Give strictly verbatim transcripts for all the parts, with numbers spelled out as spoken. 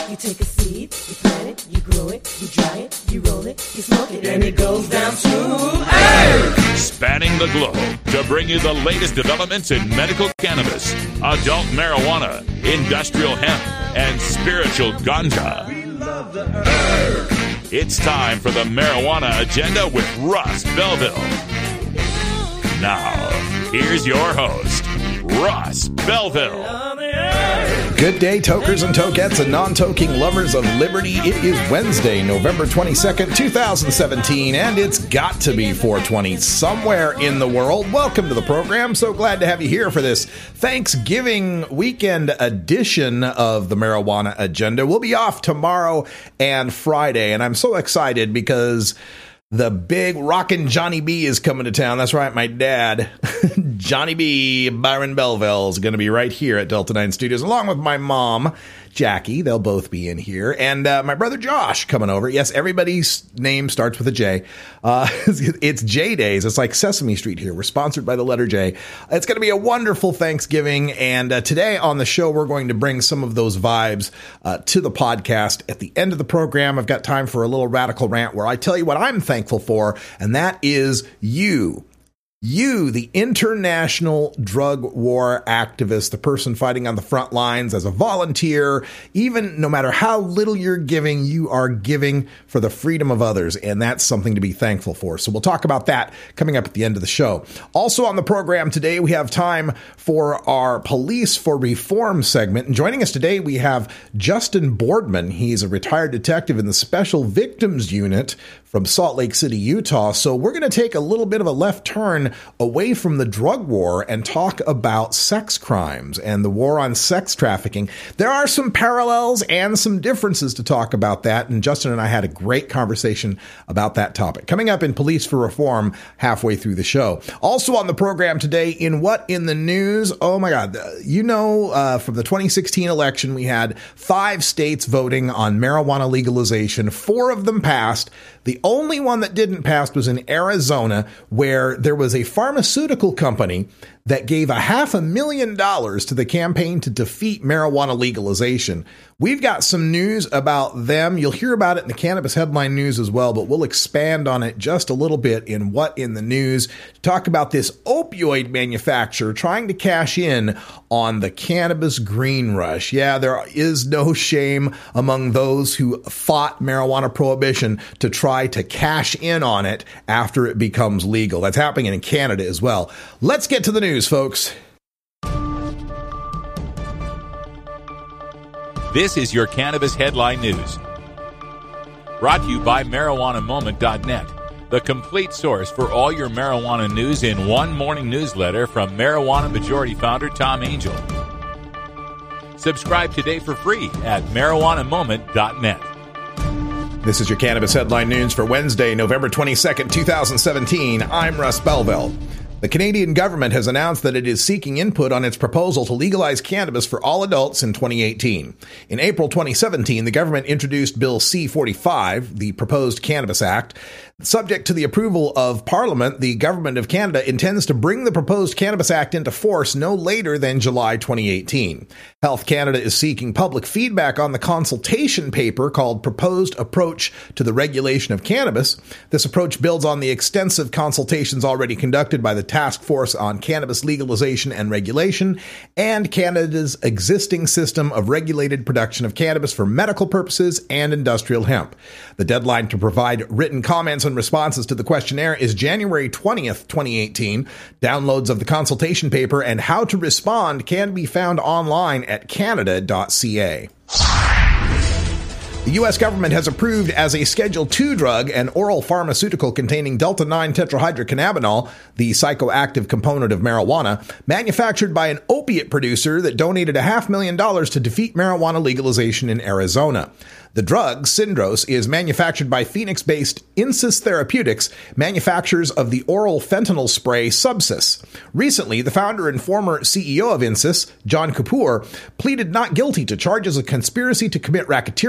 You take a seed, you plant it, you grow it, you dry it, you roll it, you smoke it, and it goes down smooth. Hey! Spanning the globe to bring you the latest developments in medical cannabis, adult marijuana, industrial hemp, and spiritual ganja. We love the herb. It's time for the Marijuana Agenda with Russ Belville. Now, here's your host, Russ Belville. Good day, tokers and tokettes and non-toking lovers of liberty. It is Wednesday, November twenty-second, twenty seventeen, and it's got to be four twenty somewhere in the world. Welcome to the program. So glad to have you here for this Thanksgiving weekend edition of the Marijuana Agenda. We'll be off tomorrow and Friday, and I'm so excited because the big rockin' Johnny B is coming to town. That's right, my dad, Johnny B, Byron Belville, is going to be right here at Delta nine Studios, along with my mom, Jackie. They'll both be in here. And uh, my brother Josh coming over. Yes, everybody's name starts with a J. Uh, it's J Days. It's like Sesame Street here. We're sponsored by the letter J. It's going to be a wonderful Thanksgiving. And uh, today on the show, we're going to bring some of those vibes uh, to the podcast. At the end of the program, I've got time for a little radical rant where I tell you what I'm thankful for, and that is you. You, the international drug war activist, the person fighting on the front lines as a volunteer, even no matter how little you're giving, you are giving for the freedom of others. And that's something to be thankful for. So we'll talk about that coming up at the end of the show. Also on the program today, we have time for our Police for Reform segment. And joining us today, we have Justin Boardman. He's a retired detective in the Special Victims Unit from Salt Lake City, Utah. So we're going to take a little bit of a left turn away from the drug war and talk about sex crimes and the war on sex trafficking. There are some parallels and some differences to talk about that, and Justin and I had a great conversation about that topic. Coming up in Police for Reform halfway through the show. Also on the program today, in What in the News? Oh my God. You know, uh, from the twenty sixteen election, we had five states voting on marijuana legalization. Four of them passed. The only one that didn't pass was in Arizona, where there was a pharmaceutical company that gave a half a million dollars to the campaign to defeat marijuana legalization. We've got some news about them. You'll hear about it in the Cannabis Headline News as well, but we'll expand on it just a little bit in What in the News to talk about this opioid manufacturer trying to cash in on the cannabis green rush. Yeah, there is no shame among those who fought marijuana prohibition to try to cash in on it after it becomes legal. That's happening in Canada as well. Let's get to the news, folks. This is your Cannabis Headline News. Brought to you by marijuana moment dot net, the complete source for all your marijuana news in one morning newsletter from Marijuana Majority Founder Tom Angel. Subscribe today for free at marijuana moment dot net. This is your Cannabis Headline News for Wednesday, November twenty-second, twenty seventeen. I'm Russ Belville. The Canadian government has announced that it is seeking input on its proposal to legalize cannabis for all adults in twenty eighteen. In April twenty seventeen, the government introduced Bill C forty-five, the proposed Cannabis Act. Subject to the approval of Parliament, the Government of Canada intends to bring the proposed Cannabis Act into force no later than July twenty eighteen. Health Canada is seeking public feedback on the consultation paper called Proposed Approach to the Regulation of Cannabis. This approach builds on the extensive consultations already conducted by the Task Force on Cannabis Legalization and Regulation and Canada's existing system of regulated production of cannabis for medical purposes and industrial hemp. The deadline to provide written comments and responses to the questionnaire is January twentieth, twenty eighteen. Downloads of the consultation paper and how to respond can be found online at canada dot c a. The U S government has approved as a Schedule two drug an oral pharmaceutical containing delta nine tetrahydrocannabinol, the psychoactive component of marijuana, manufactured by an opiate producer that donated a half million dollars to defeat marijuana legalization in Arizona. The drug, Syndros, is manufactured by Phoenix-based Insys Therapeutics, manufacturers of the oral fentanyl spray Subsys. Recently, the founder and former C E O of Insys, John Kapoor, pleaded not guilty to charges of conspiracy to commit racketeering, mail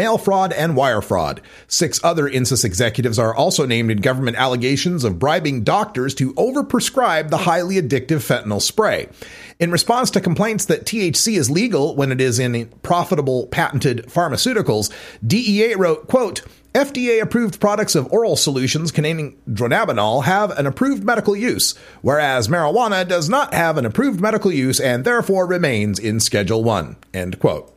mail fraud, and wire fraud. Six other I N S I S executives are also named in government allegations of bribing doctors to overprescribe the highly addictive fentanyl spray. In response to complaints that T H C is legal when it is in profitable patented pharmaceuticals, D E A wrote, quote, F D A-approved products of oral solutions containing dronabinol have an approved medical use, whereas marijuana does not have an approved medical use and therefore remains in Schedule one, end quote.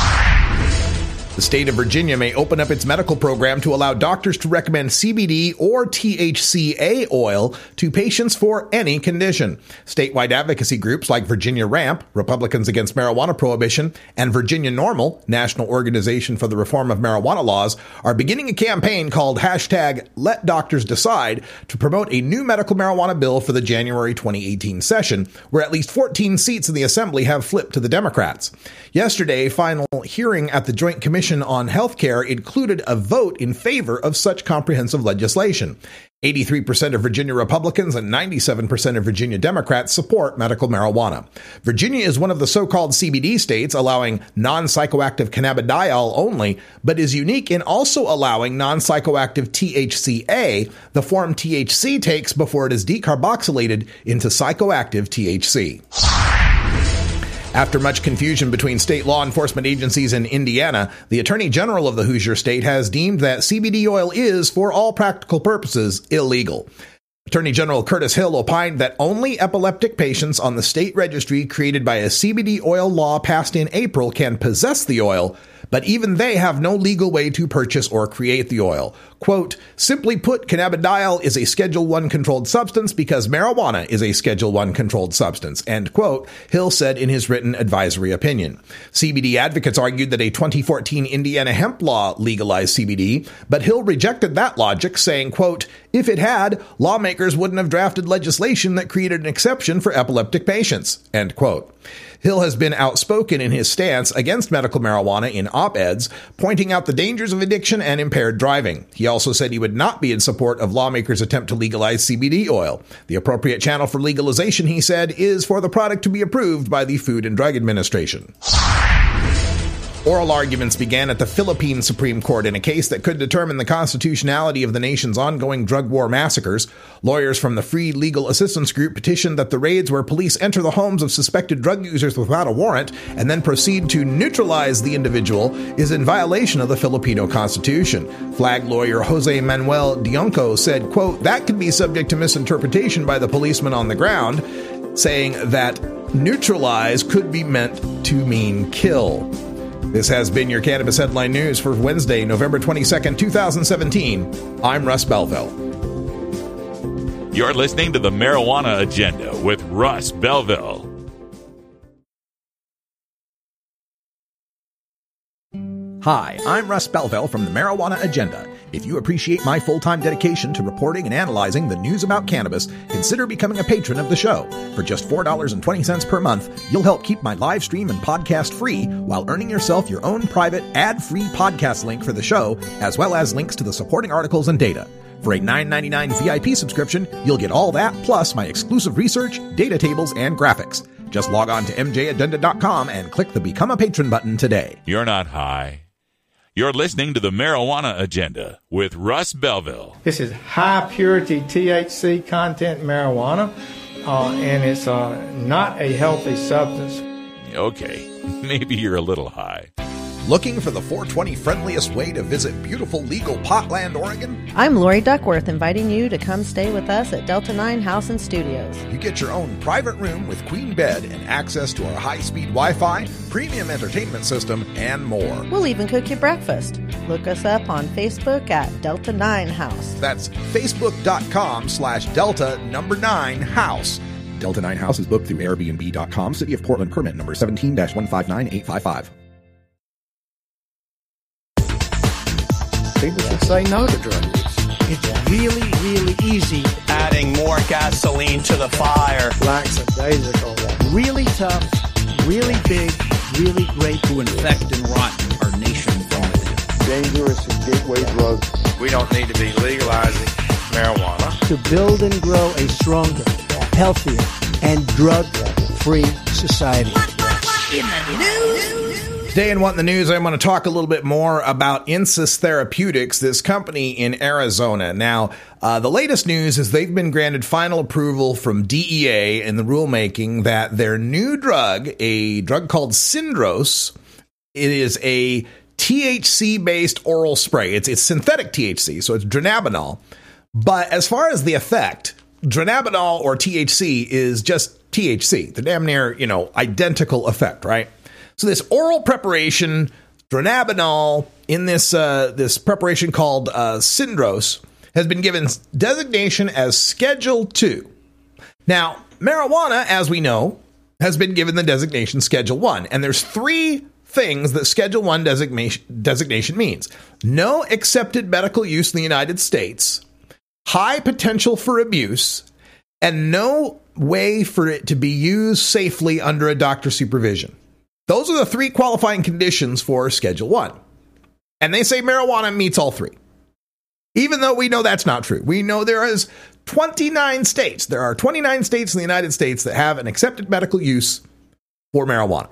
The state of Virginia may open up its medical program to allow doctors to recommend C B D or T H C A oil to patients for any condition. Statewide advocacy groups like Virginia RAMP, Republicans Against Marijuana Prohibition, and Virginia NORML, National Organization for the Reform of Marijuana Laws, are beginning a campaign called hashtag Let Doctors Decide to promote a new medical marijuana bill for the January twenty eighteen session, where at least fourteen seats in the Assembly have flipped to the Democrats. Yesterday, final hearing at the Joint Commission on Healthcare included a vote in favor of such comprehensive legislation. eighty-three percent of Virginia Republicans and ninety-seven percent of Virginia Democrats support medical marijuana. Virginia is one of the so-called C B D states allowing non-psychoactive cannabidiol only, but is unique in also allowing non-psychoactive T H C A, the form T H C takes before it is decarboxylated into psychoactive T H C. After much confusion between state law enforcement agencies in Indiana, the Attorney General of the Hoosier State has deemed that C B D oil is, for all practical purposes, illegal. Attorney General Curtis Hill opined that only epileptic patients on the state registry created by a C B D oil law passed in April can possess the oil, but even they have no legal way to purchase or create the oil. Quote, simply put, cannabidiol is a Schedule one controlled substance because marijuana is a Schedule one controlled substance, end quote, Hill said in his written advisory opinion. C B D advocates argued that a twenty fourteen Indiana hemp law legalized C B D, but Hill rejected that logic, saying, quote, if it had, lawmakers wouldn't have drafted legislation that created an exception for epileptic patients, end quote. Hill has been outspoken in his stance against medical marijuana in op-eds, pointing out the dangers of addiction and impaired driving. He also said he would not be in support of lawmakers' attempt to legalize C B D oil. The appropriate channel for legalization, he said, is for the product to be approved by the Food and Drug Administration. Oral arguments began at the Philippine Supreme Court in a case that could determine the constitutionality of the nation's ongoing drug war massacres. Lawyers from the Free Legal Assistance Group petitioned that the raids where police enter the homes of suspected drug users without a warrant and then proceed to neutralize the individual is in violation of the Filipino Constitution. Flag lawyer Jose Manuel Dionco said, quote, that could be subject to misinterpretation by the policeman on the ground, saying that neutralize could be meant to mean kill. This has been your Cannabis Headline News for Wednesday, November twenty-second, twenty seventeen. I'm Russ Belville. You're listening to the Marijuana Agenda with Russ Belville. Hi, I'm Russ Belville from the Marijuana Agenda. If you appreciate my full-time dedication to reporting and analyzing the news about cannabis, consider becoming a patron of the show. For just four dollars and twenty cents per month, you'll help keep my live stream and podcast free while earning yourself your own private ad-free podcast link for the show, as well as links to the supporting articles and data. For a nine ninety-nine V I P subscription, you'll get all that plus my exclusive research, data tables, and graphics. Just log on to m j agenda dot com and click the Become a Patron button today. You're not high. You're listening to the Marijuana Agenda with Russ Belville. This is high-purity T H C content marijuana, uh, and it's uh, not a healthy substance. Okay, maybe you're a little high. Looking for the four twenty friendliest way to visit beautiful legal Potland, Oregon? I'm Lori Duckworth, inviting you to come stay with us at Delta nine House and Studios. You get your own private room with queen bed and access to our high-speed Wi-Fi, premium entertainment system, and more. We'll even cook you breakfast. Look us up on Facebook at Delta nine House. That's facebook.com slash Delta number nine House. Delta nine House is booked through Airbnb dot com, City of Portland permit number seventeen dash one five nine eight five five. People should say no to drug use. It's really, really easy. Adding more gasoline to the fire. Lackadaisical. Really tough, really big, really great to infect and rot our nation from within. Dangerous gateway drugs. We don't need to be legalizing marijuana. To build and grow a stronger, healthier, and drug-free society. In the news. Today in What in the News, I'm going to talk a little bit more about Insys Therapeutics, this company in Arizona. Now, uh, the latest news is they've been granted final approval from D E A in the rulemaking that their new drug, a drug called Syndros, it is a T H C-based oral spray. It's, it's synthetic T H C, so it's dronabinol. But as far as the effect, dronabinol or T H C is just T H C. The damn near, you know, identical effect, right? So this oral preparation, dronabinol, in this uh, this preparation called uh, Syndros, has been given designation as Schedule two. Now, marijuana, as we know, has been given the designation Schedule one. And there's three things that Schedule one designation, designation means. No accepted medical use in the United States, high potential for abuse, and no way for it to be used safely under a doctor's supervision. Those are the three qualifying conditions for Schedule one. And they say marijuana meets all three. Even though we know that's not true. We know there is twenty-nine states. There are twenty-nine states in the United States that have an accepted medical use for marijuana.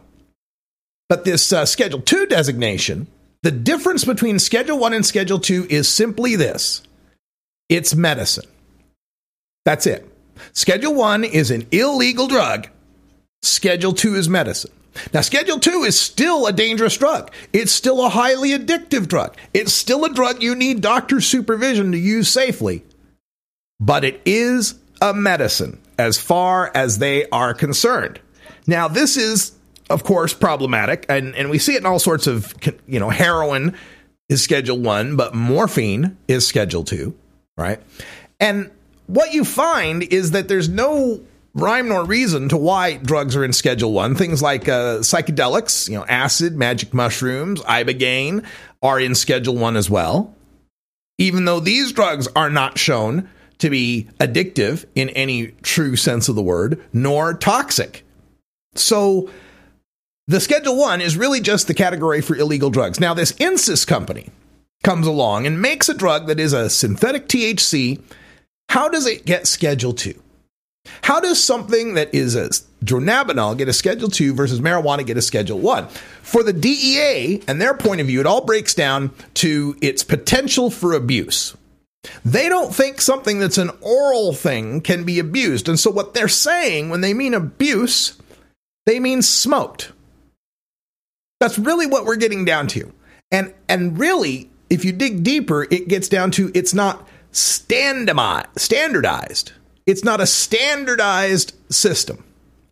But this uh, Schedule two designation, the difference between Schedule one and Schedule two is simply this. It's medicine. That's it. Schedule one is an illegal drug. Schedule two is medicine. Now, Schedule two is still a dangerous drug. It's still a highly addictive drug. It's still a drug you need doctor supervision to use safely. But it is a medicine as far as they are concerned. Now, this is, of course, problematic, and, and we see it in all sorts of, you know, heroin is Schedule one, but morphine is Schedule two, right? And what you find is that there's no rhyme nor reason to why drugs are in Schedule one. Things like uh, psychedelics, you know, acid, magic mushrooms, ibogaine are in Schedule one as well. Even though these drugs are not shown to be addictive in any true sense of the word, nor toxic. So the Schedule one is really just the category for illegal drugs. Now, this Insys company comes along and makes a drug that is a synthetic T H C. How does it get Schedule two? How does something that is a dronabinol get a Schedule two versus marijuana get a Schedule one? For the D E A and their point of view, it all breaks down to its potential for abuse. They don't think something that's an oral thing can be abused. And so what they're saying when they mean abuse, they mean smoked. That's really what we're getting down to. And, and really, if you dig deeper, it gets down to it's not standardized. It's not a standardized system.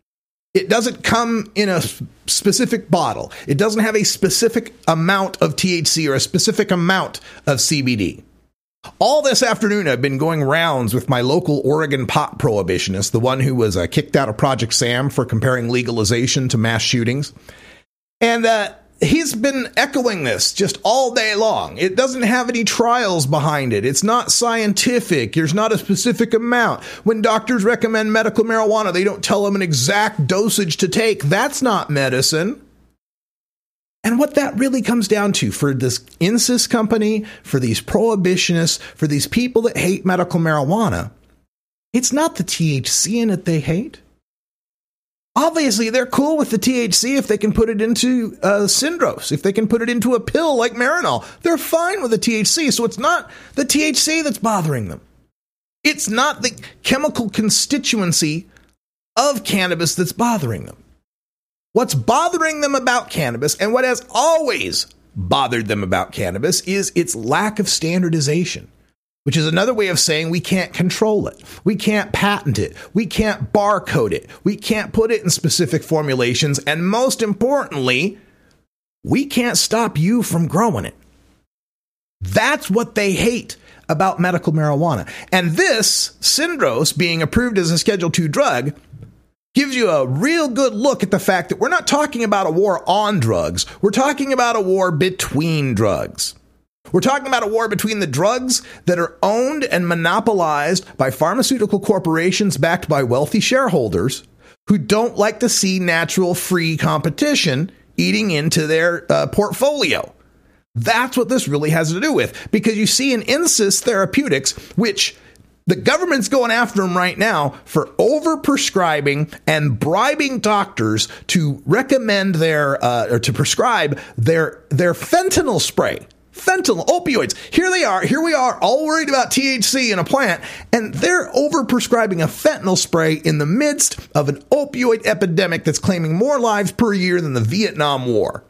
It doesn't come in a specific bottle. It doesn't have a specific amount of T H C or a specific amount of C B D. All this afternoon, I've been going rounds with my local Oregon pot prohibitionist, the one who was uh, kicked out of Project Sam for comparing legalization to mass shootings. And uh, he's been echoing this just all day long. It doesn't have any trials behind it. It's not scientific. There's not a specific amount. When doctors recommend medical marijuana, they don't tell them an exact dosage to take. That's not medicine. And what that really comes down to for this Insys company, for these prohibitionists, for these people that hate medical marijuana, it's not the T H C in it they hate. Obviously, they're cool with the T H C if they can put it into uh, Syndros, if they can put it into a pill like Marinol. They're fine with the T H C, so it's not the T H C that's bothering them. It's not the chemical constituency of cannabis that's bothering them. What's bothering them about cannabis, and what has always bothered them about cannabis, is its lack of standardization, which is another way of saying we can't control it. We can't patent it. We can't barcode it. We can't put it in specific formulations. And most importantly, we can't stop you from growing it. That's what they hate about medical marijuana. And this, Syndros, being approved as a Schedule two drug, gives you a real good look at the fact that we're not talking about a war on drugs. We're talking about a war between drugs. We're talking about a war between the drugs that are owned and monopolized by pharmaceutical corporations backed by wealthy shareholders who don't like to see natural free competition eating into their uh, portfolio. That's what this really has to do with, because you see in Insys Therapeutics, which The government's going after them right now for overprescribing and bribing doctors to recommend their uh, or to prescribe their their fentanyl spray. Fentanyl, opioids. Here they are. Here we are, all worried about T H C in a plant, and they're overprescribing a fentanyl spray in the midst of an opioid epidemic that's claiming more lives per year than the Vietnam War.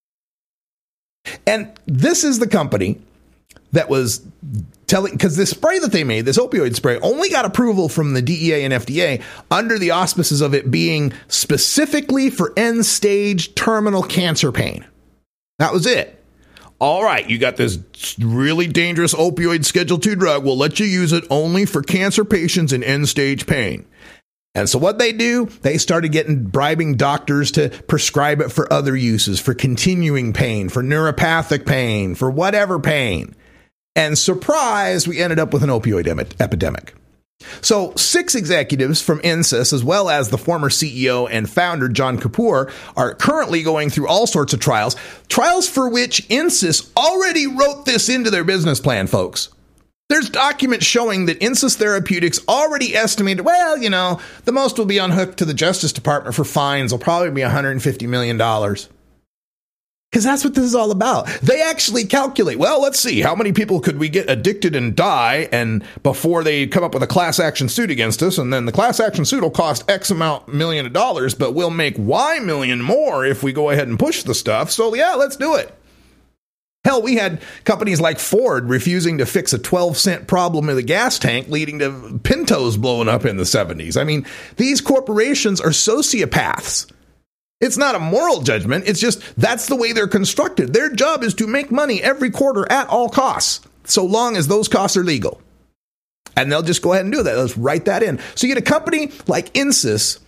And this is the company that was telling, because this spray that they made, this opioid spray, only got approval from the D E A and F D A under the auspices of it being specifically for end-stage terminal cancer pain. That was it. All right, you got this really dangerous opioid Schedule two drug. We'll let you use it only for cancer patients in end-stage pain. And so what they do, they started getting bribing doctors to prescribe it for other uses, for continuing pain, for neuropathic pain, for whatever pain. And surprise, we ended up with an opioid em- epidemic. So six executives from Insys, as well as the former C E O and founder, John Kapoor, are currently going through all sorts of trials, trials for which Insys already wrote this into their business plan, folks. There's documents showing that Insys Therapeutics already estimated, well, you know, the most will be unhooked to the Justice Department for fines will probably be one hundred fifty million dollars. Because that's what this is all about. They actually calculate, well, let's see, how many people could we get addicted and die and before they come up with a class action suit against us, and then the class action suit will cost X amount million of dollars, but we'll make Y million more if we go ahead and push the stuff. So yeah, let's do it. Hell, we had companies like Ford refusing to fix a twelve cent problem in the gas tank, leading to Pintos blowing up in the seventies. I mean, these corporations are sociopaths. It's not a moral judgment. It's just that's the way they're constructed. Their job is to make money every quarter at all costs, so long as those costs are legal. And they'll just go ahead and do that. Let's write that in. So you get a company like Insys,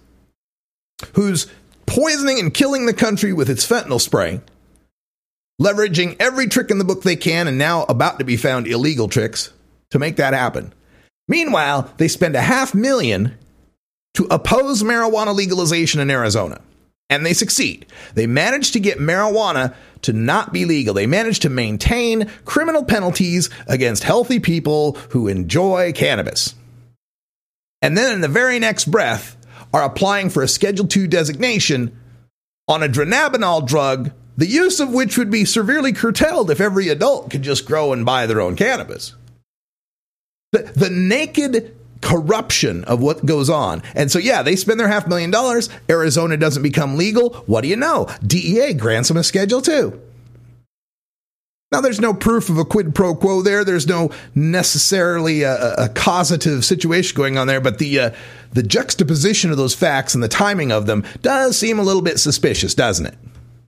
who's poisoning and killing the country with its fentanyl spray, leveraging every trick in the book they can, and now about to be found illegal tricks to make that happen. Meanwhile, they spend a half million to oppose marijuana legalization in Arizona. And they succeed. They managed to get marijuana to not be legal. They managed to maintain criminal penalties against healthy people who enjoy cannabis. And then in the very next breath are applying for a Schedule two designation on a dronabinol drug, the use of which would be severely curtailed if every adult could just grow and buy their own cannabis. The, the naked corruption of what goes on. And so, yeah, they spend their half million dollars. Arizona doesn't become legal. What do you know? D E A grants them a Schedule two. Now, there's no proof of a quid pro quo there. There's no necessarily a, a causative situation going on there, but the uh, the juxtaposition of those facts and the timing of them does seem a little bit suspicious, doesn't it?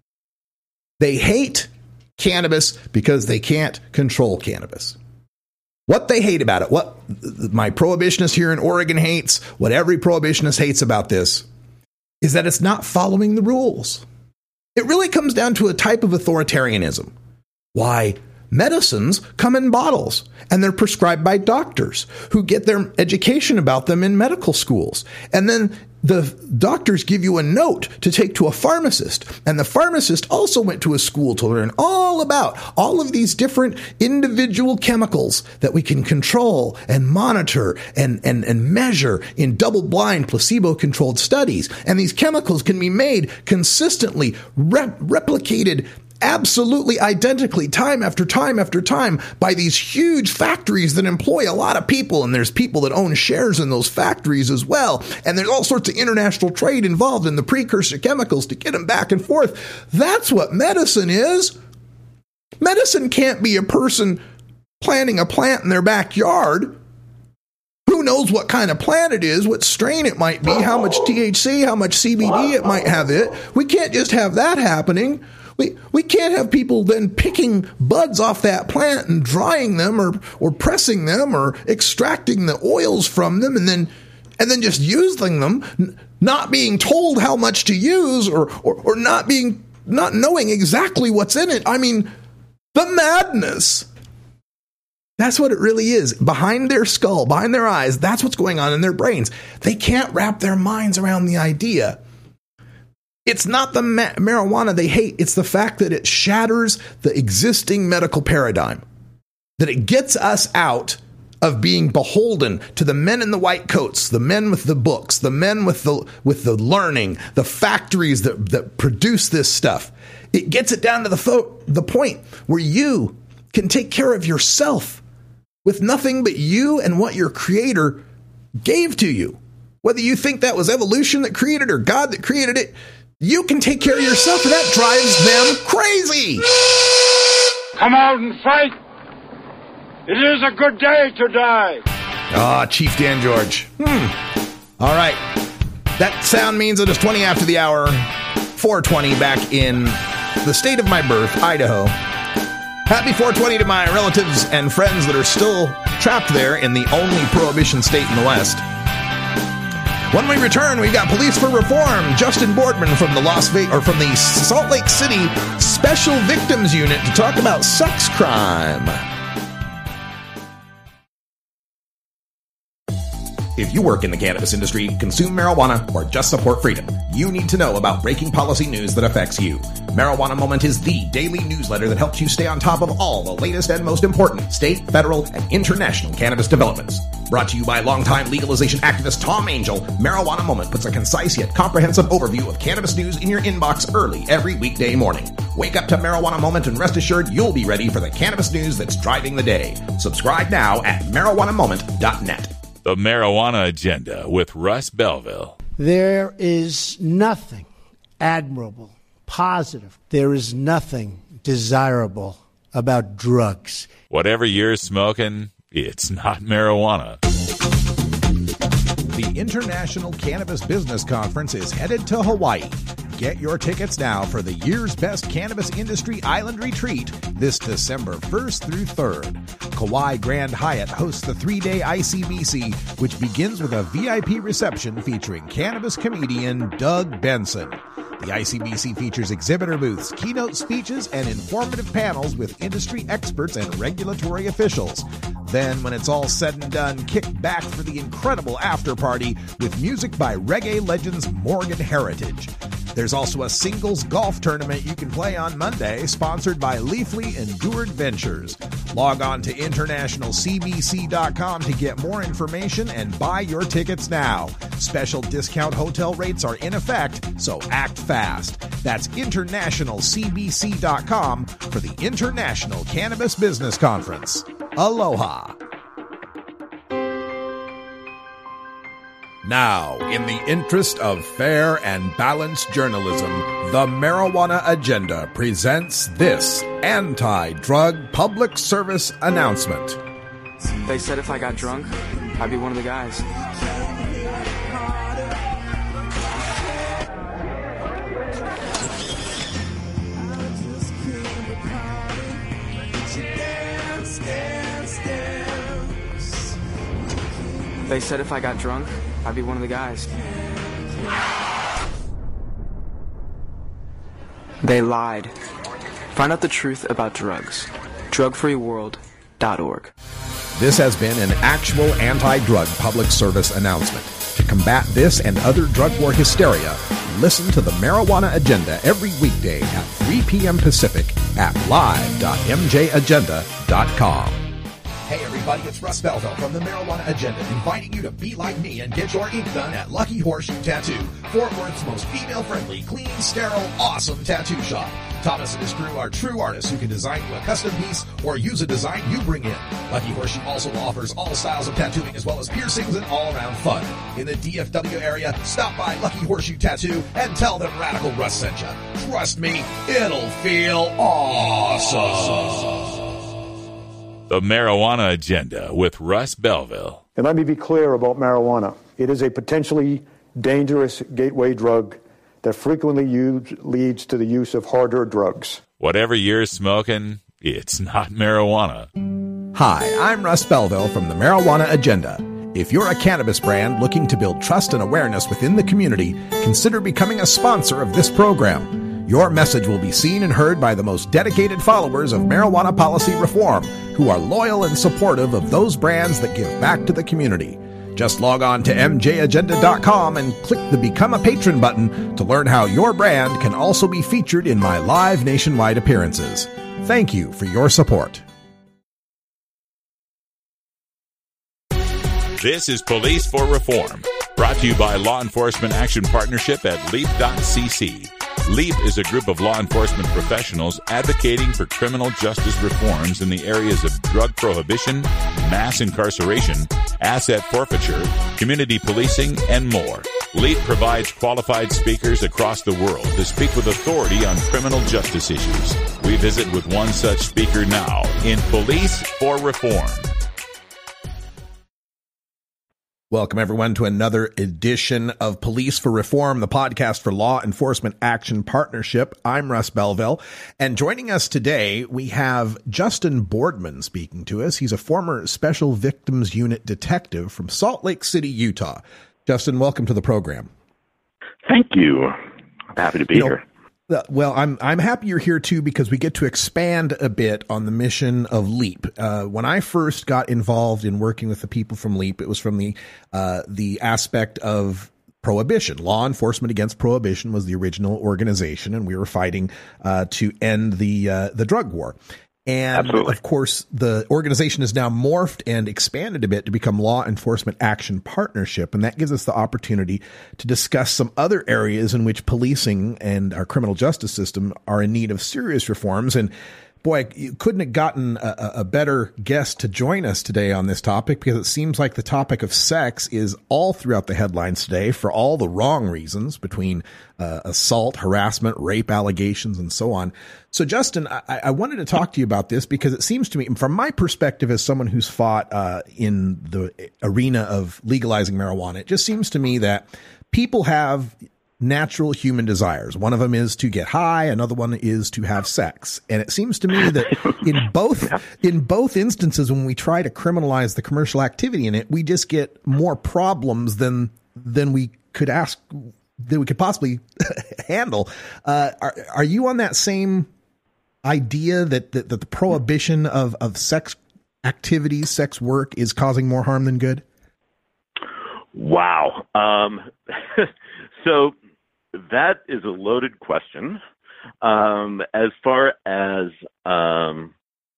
They hate cannabis because they can't control cannabis. What they hate about it, what my prohibitionist here in Oregon hates, what every prohibitionist hates about this, is that it's not following the rules. It really comes down to a type of authoritarianism. Why? Medicines come in bottles, and they're prescribed by doctors who get their education about them in medical schools. And then the doctors give you a note to take to a pharmacist, and the pharmacist also went to a school to learn all about all of these different individual chemicals that we can control and monitor and, and, and measure in double-blind, placebo-controlled studies. And these chemicals can be made consistently, rep- replicated absolutely identically time after time after time by these huge factories that employ a lot of people. And there's people that own shares in those factories as well. And there's all sorts of international trade involved in the precursor chemicals to get them back and forth. That's what medicine is. Medicine can't be a person planting a plant in their backyard. Who knows what kind of plant it is, what strain it might be, how much T H C, how much C B D it might have in it. We can't just have that happening. We we can't have people then picking buds off that plant and drying them or or pressing them or extracting the oils from them and then and then just using them, not being told how much to use or or, or not being not knowing exactly what's in it. I mean, the madness. That's what it really is. Behind their skull, behind their eyes, that's what's going on in their brains. They can't wrap their minds around the idea. It's not the ma- marijuana they hate. It's the fact that it shatters the existing medical paradigm, that it gets us out of being beholden to the men in the white coats, the men with the books, the men with the with the learning, the factories that, that produce this stuff. It gets it down to the fo- the point where you can take care of yourself with nothing but you and what your creator gave to you. Whether you think that was evolution that created or God that created it, you can take care of yourself, and that drives them crazy. Come out and fight. It is a good day to die. Ah, Chief Dan George. Hmm. All right. That sound means it is twenty after the hour, four twenty back in the state of my birth, Idaho. Happy four twenty to my relatives and friends that are still trapped there in the only prohibition state in the West. When we return, we've got Police for Reform, Justin Boardman from the Las Vegas or from the Salt Lake City Special Victims Unit to talk about sex crime. If you work in the cannabis industry, consume marijuana, or just support freedom, you need to know about breaking policy news that affects you. Marijuana Moment is the daily newsletter that helps you stay on top of all the latest and most important state, federal, and international cannabis developments. Brought to you by longtime legalization activist Tom Angel, Marijuana Moment puts a concise yet comprehensive overview of cannabis news in your inbox early every weekday morning. Wake up to Marijuana Moment and rest assured you'll be ready for the cannabis news that's driving the day. Subscribe now at marijuana moment dot net. The Marijuana Agenda with Russ Belville. There is nothing admirable, positive. There is nothing desirable about drugs. Whatever you're smoking, it's not marijuana. The International Cannabis Business Conference is headed to Hawaii. Get your tickets now for the year's best cannabis industry island retreat this December first through third. Kauai Grand Hyatt hosts the three-day I C B C, which begins with a V I P reception featuring cannabis comedian Doug Benson. The I C B C features exhibitor booths, keynote speeches, and informative panels with industry experts and regulatory officials. Then, when it's all said and done, kick back for the incredible after party with music by reggae legends Morgan Heritage. There's also a singles golf tournament you can play on Monday, sponsored by Leafly Endured Ventures. Log on to international c b c dot com to get more information and buy your tickets now. Special discount hotel rates are in effect, so act fast. That's international c b c dot com for the International Cannabis Business Conference. Aloha. Now, in the interest of fair and balanced journalism, the Marijuana Agenda presents this anti-drug public service announcement. They said if I got drunk, I'd be one of the guys. They said if I got drunk, I'd be one of the guys. They lied. Find out the truth about drugs. drug free world dot org. This has been an actual anti-drug public service announcement. To combat this and other drug war hysteria, listen to the Marijuana Agenda every weekday at three p.m. Pacific at live dot m j agenda dot com. Hey everybody, it's Russ Belville from the Marijuana Agenda, inviting you to be like me and get your ink done at Lucky Horseshoe Tattoo, Fort Worth's most female-friendly, clean, sterile, awesome tattoo shop. Thomas and his crew are true artists who can design you a custom piece or use a design you bring in. Lucky Horseshoe also offers all styles of tattooing as well as piercings and all-around fun. In the D F W area, stop by Lucky Horseshoe Tattoo and tell them Radical Russ sent you. Trust me, it'll feel awesome. The Marijuana Agenda with Russ Belville. And let me be clear about marijuana. It is a potentially dangerous gateway drug that frequently use, leads to the use of harder drugs. Whatever you're smoking, it's not marijuana. Hi, I'm Russ Belville from the Marijuana Agenda. If you're a cannabis brand looking to build trust and awareness within the community, consider becoming a sponsor of this program. Your message will be seen and heard by the most dedicated followers of marijuana policy reform, who are loyal and supportive of those brands that give back to the community. Just log on to m j agenda dot com and click the Become a Patron button to learn how your brand can also be featured in my live nationwide appearances. Thank you for your support. This is Police for Reform, brought to you by Law Enforcement Action Partnership at leap dot c c. LEAP is a group of law enforcement professionals advocating for criminal justice reforms in the areas of drug prohibition, mass incarceration, asset forfeiture, community policing, and more. LEAP provides qualified speakers across the world to speak with authority on criminal justice issues. We visit with one such speaker now in Police for Reform. Welcome, everyone, to another edition of Police for Reform, the podcast for Law Enforcement Action Partnership. I'm Russ Belville, and joining us today, we have Justin Boardman speaking to us. He's a former Special Victims Unit detective from Salt Lake City, Utah. Justin, welcome to the program. Thank you. I'm happy to be you know, here. Well, I'm I'm happy you're here, too, because we get to expand a bit on the mission of LEAP. Uh, when I first got involved in working with the people from LEAP, it was from the uh, the aspect of prohibition. Law Enforcement Against Prohibition was the original organization, and we were fighting uh, to end the uh, the drug war. And, Absolutely. Of course, the organization has now morphed and expanded a bit to become Law Enforcement Action Partnership, and that gives us the opportunity to discuss some other areas in which policing and our criminal justice system are in need of serious reforms. And boy, you couldn't have gotten a, a better guest to join us today on this topic, because it seems like the topic of sex is all throughout the headlines today for all the wrong reasons, between uh, assault, harassment, rape allegations, and so on. So, Justin, I, I wanted to talk to you about this because it seems to me, from my perspective as someone who's fought uh, in the arena of legalizing marijuana, it just seems to me that people have natural human desires. One of them is to get high. Another one is to have sex. And it seems to me that in both, in both instances, when we try to criminalize the commercial activity in it, we just get more problems than, than we could ask, that we could possibly handle. Uh, are, are you on that same idea that, that, that the prohibition of, of sex activities, sex work is causing more harm than good? Wow. Um, so, that is a loaded question. Um, as far as um,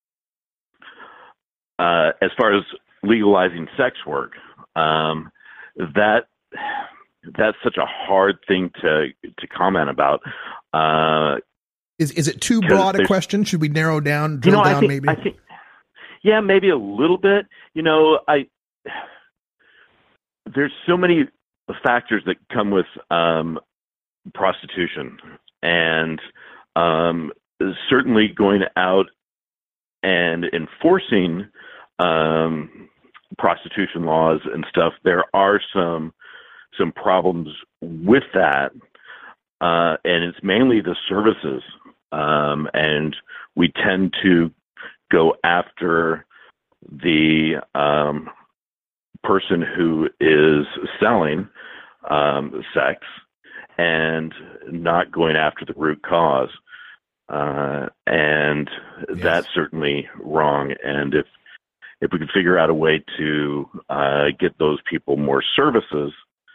uh, as far as legalizing sex work, um, that that's such a hard thing to to comment about. Uh, is is it too broad a question? Should we narrow down, drill you know, down, I think, maybe? I think, yeah, maybe a little bit. You know, I there's so many factors that come with um, prostitution, and um, certainly going out and enforcing um, prostitution laws and stuff. There are some some problems with that, uh, and it's mainly the services, um, and we tend to go after the um, person who is selling um, sex, and not going after the root cause. Uh, and yes. That's certainly wrong. And if if we could figure out a way to uh, get those people more services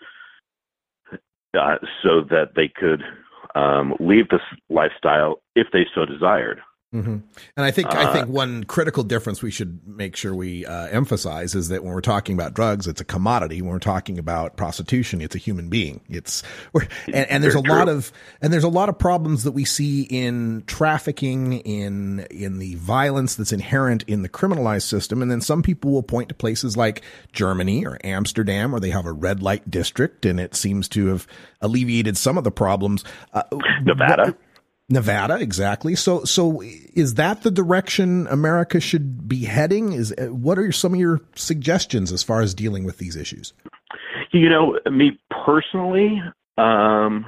uh, so that they could um, leave this lifestyle if they so desired. Mm-hmm. And I think uh, I think one critical difference we should make sure we uh, emphasize is that when we're talking about drugs, it's a commodity. When we're talking about prostitution, it's a human being. It's we're, and, and there's a true. lot of and there's a lot of problems that we see in trafficking, in in the violence that's inherent in the criminalized system. And then some people will point to places like Germany or Amsterdam, where they have a red light district, and it seems to have alleviated some of the problems. Uh, Nevada. What, Nevada, exactly. So, so is that the direction America should be heading? Is what are some of your suggestions as far as dealing with these issues? You know, me personally, um,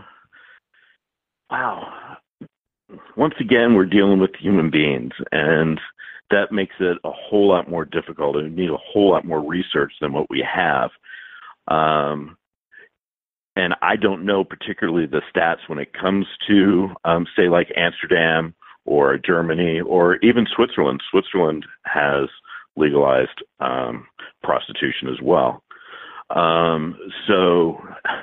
wow. Once again, we're dealing with human beings, and that makes it a whole lot more difficult, and we need a whole lot more research than what we have. Um, And I don't know particularly the stats when it comes to, um, say, like Amsterdam or Germany or even Switzerland. Switzerland has legalized um, prostitution as well. Um, so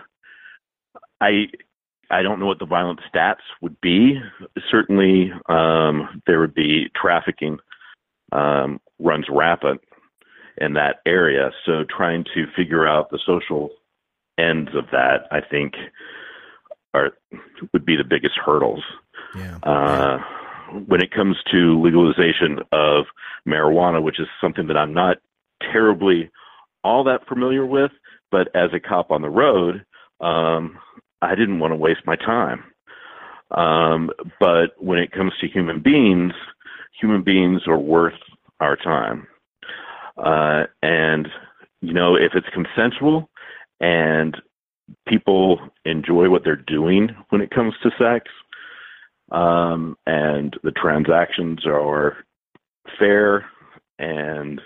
I I don't know what the violent stats would be. Certainly um, there would be trafficking um, runs rampant. in that area. So trying to figure out the social ends of that, I think, are would be the biggest hurdles. Yeah. Uh, when it comes to legalization of marijuana, which is something that I'm not terribly all that familiar with, but as a cop on the road, um, I didn't want to waste my time. Um, but when it comes to human beings, human beings are worth our time. Uh, and, you know, if it's consensual and people enjoy what they're doing when it comes to sex, um, and the transactions are fair and,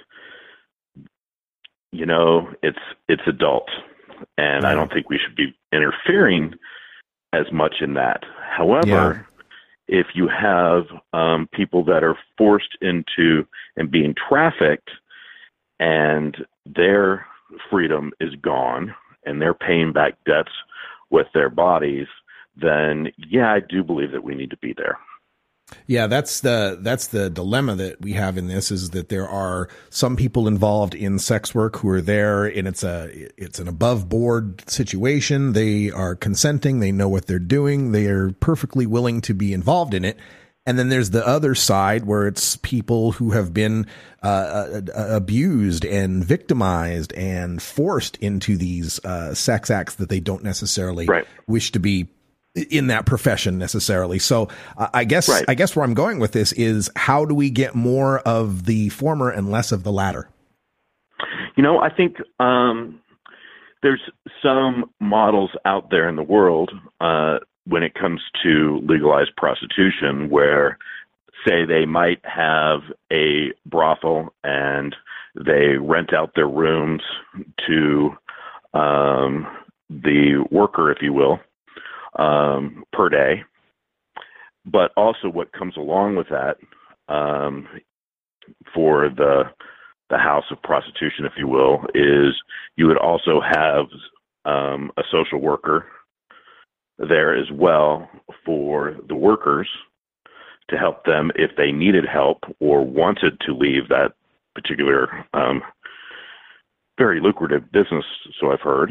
you know, it's, it's adult. And I don't think we should be interfering as much in that. However, yeah. if you have um, people that are forced into and being trafficked and their freedom is gone and they're paying back debts with their bodies, then yeah, I do believe that we need to be there. Yeah, that's the that's the dilemma that we have in this, is that there are some people involved in sex work who are there, and it's a it's an above board situation. They are consenting, they know what they're doing, they are perfectly willing to be involved in it. And then there's the other side where it's people who have been uh, abused and victimized and forced into these uh, sex acts that they don't necessarily right. wish to be in that profession necessarily. So uh, I guess, right. I guess where I'm going with this is, how do we get more of the former and less of the latter? You know, I think um, there's some models out there in the world uh, when it comes to legalized prostitution where, say, they might have a brothel and they rent out their rooms to um, the worker, if you will, um, per day. But also what comes along with that, um, for the, the house of prostitution, if you will, is you would also have, um, a social worker there as well for the workers to help them if they needed help or wanted to leave that particular, um, very lucrative business. So I've heard,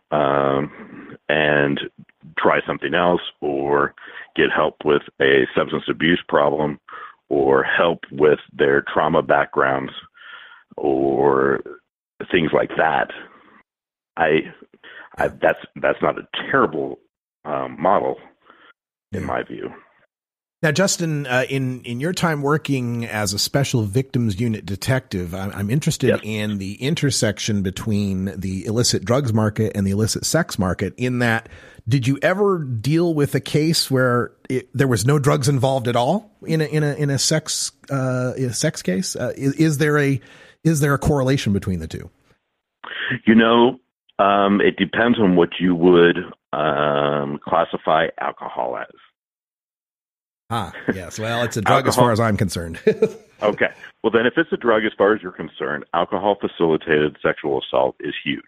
um, and try something else or get help with a substance abuse problem or help with their trauma backgrounds or things like that. I, I that's, that's not a terrible um, model in my view. Now, Justin, uh, in, in your time working as a special victims unit detective, I'm, I'm interested yes. in the intersection between the illicit drugs market and the illicit sex market. In that, did you ever deal with a case where it, there was no drugs involved at all in a in a in a sex uh, in a sex case? Uh, is, is there a is there a correlation between the two? You know, um, it depends on what you would um, classify alcohol as. Ah, yes. Well, it's a drug alcohol, as far as I'm concerned. Okay. Well, then if it's a drug as far as you're concerned, alcohol-facilitated sexual assault is huge.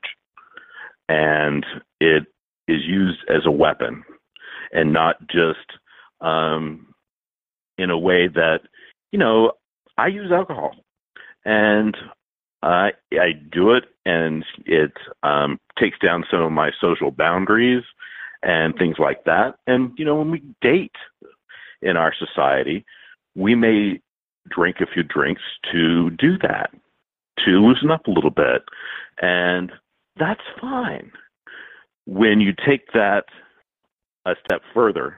And it is used as a weapon and not just um, in a way that, you know, I use alcohol. And I, I do it, and it um, takes down some of my social boundaries and things like that. And, you know, when we date in our society, we may drink a few drinks to do that, to loosen up a little bit. And that's fine. When you take that a step further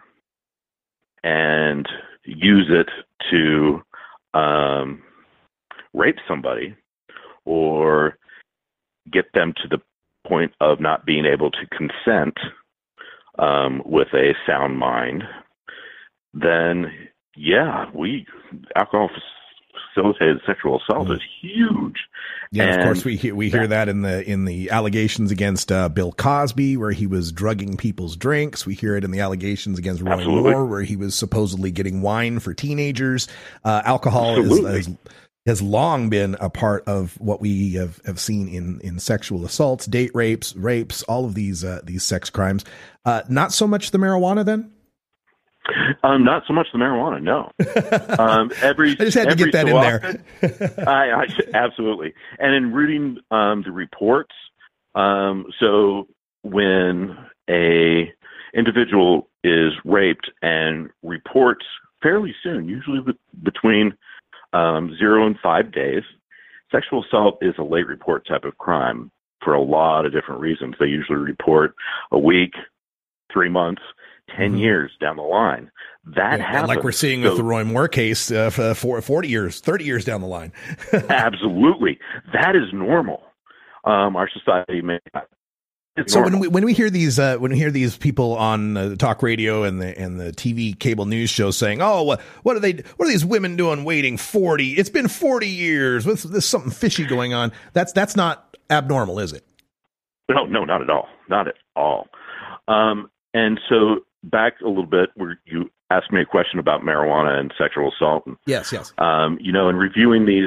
and use it to um, rape somebody or get them to the point of not being able to consent um, with a sound mind, then yeah, we alcohol facilitated sexual assault is huge. Yeah, and of course we hear, we hear that in the in the allegations against uh, Bill Cosby, where he was drugging people's drinks. We hear it in the allegations against Roy Absolutely. Moore, where he was supposedly getting wine for teenagers. Uh, alcohol is, is has long been a part of what we have, have seen in in sexual assaults, date rapes, rapes, all of these uh, these sex crimes. Uh, not so much the marijuana, then. Um, not so much the marijuana, no. Um, every I just had to get that so in often, there. I, I absolutely. And in reading um, the reports, um, so when a individual is raped and reports fairly soon, usually with, between um, zero and five days, sexual assault is a late report type of crime for a lot of different reasons. They usually report a week, three months, ten mm-hmm. years down the line. That yeah, happens. Like we're seeing so, with the Roy Moore case uh, for forty years, thirty years down the line. Absolutely. That is normal. Um, our society may not. So when we when we hear these uh, when we hear these people on uh, talk radio and the and the T V cable news shows saying, "Oh, what, what are they? What are these women doing? Waiting forty? It's been forty years. What's there's something fishy going on?" That's that's not abnormal, is it? No, no, not at all, not at all. Um, and so back a little bit, where you asked me a question about marijuana and sexual assault. And, yes, yes. Um, you know, in reviewing these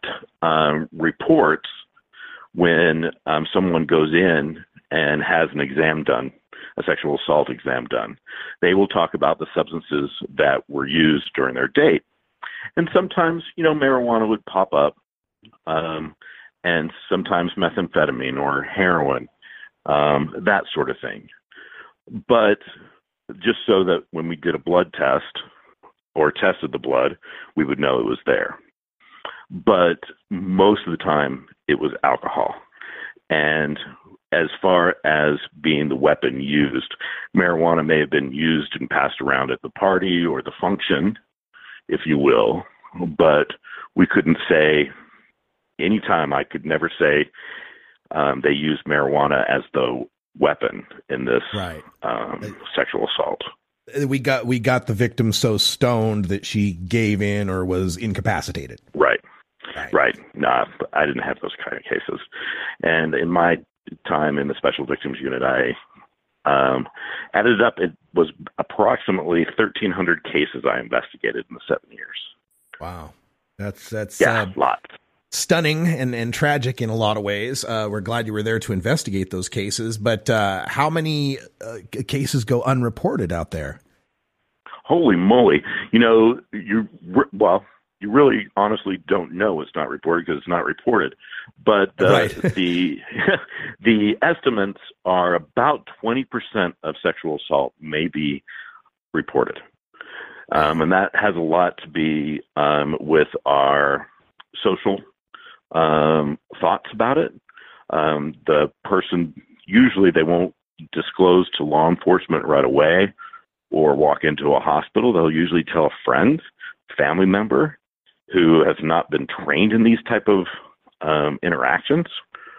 um, reports, when um, someone goes in and has an exam done, a sexual assault exam done, they will talk about the substances that were used during their date. And sometimes, you know, marijuana would pop up, um, and sometimes methamphetamine or heroin, um, that sort of thing. But just so that when we did a blood test or tested the blood, we would know it was there. But most of the time, it was alcohol. And as far as being the weapon used, marijuana may have been used and passed around at the party or the function, if you will, but we couldn't say, anytime I could never say um, they used marijuana as the weapon in this right. um, sexual assault. We got we got the victim so stoned that she gave in or was incapacitated. Right. Right. Right. Nah, I didn't have those kind of cases. And in my time in the Special Victims Unit, I um, added up. It was approximately thirteen hundred cases I investigated in the seven years. Wow. That's, that's, yeah, uh, lots. Stunning and, and tragic in a lot of ways. Uh, we're glad you were there to investigate those cases, but uh, how many uh, cases go unreported out there? Holy moly. You know, you, well, you really honestly don't know it's not reported because it's not reported. But uh, right. the the estimates are about twenty percent of sexual assault may be reported. Um, and that has a lot to be um, with our social um, thoughts about it. Um, the person, usually they won't disclose to law enforcement right away or walk into a hospital. They'll usually tell a friend, family member who has not been trained in these type of um, interactions